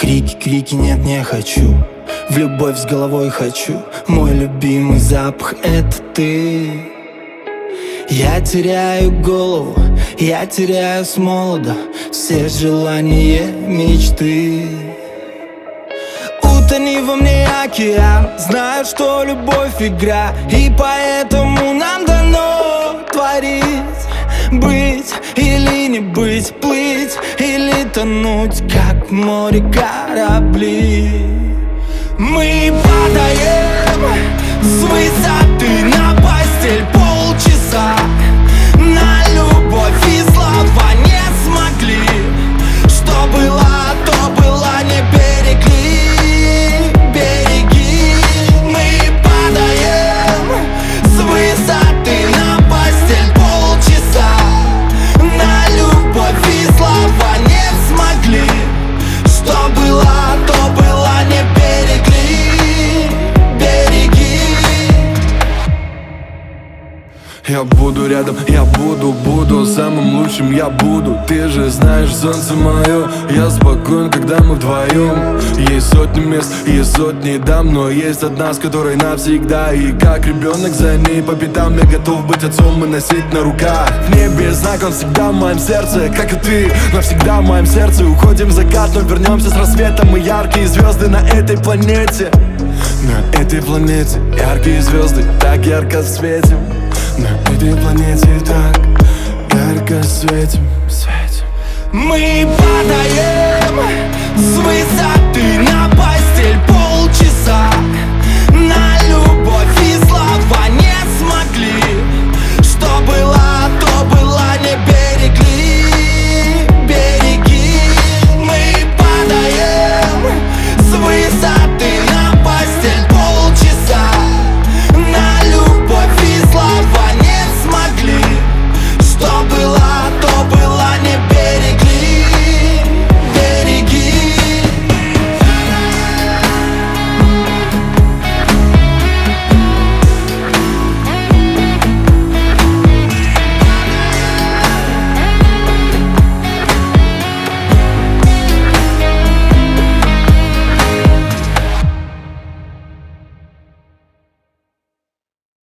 Крики, крики, нет, не хочу. В любовь с головой хочу. Мой любимый запах — это ты. Я теряю голову, я теряю с молода все желания, мечты. Утони во мне океан, знаю, что любовь игра, и поэтому нам дано творить. Быть или не быть, плыть или тонуть, как в море корабли. Мы падаем с высоты на постель полчаса. На любовь и слова не смогли. Что было, то было, не берегли, береги. Мы падаем с высоты на постель полчаса. На любовь и слова не смогли. Что было, то было, не берегли, береги. Я буду рядом, я буду самым лучшим я буду. Ты же знаешь, солнце мое, я спокоен, когда мы вдвоем. Есть сотни мест, есть сотни дам, но есть одна, с которой навсегда. И как ребенок за ней по пятам, я готов быть отцом и носить на руках. В небе знак, он всегда в моем сердце, как и ты, навсегда в моем сердце. Уходим в закат, но вернемся с рассветом. Мы яркие звезды на этой планете. На этой планете яркие звезды так ярко светим. На этой планете так ярко светим, светим. Мы падаем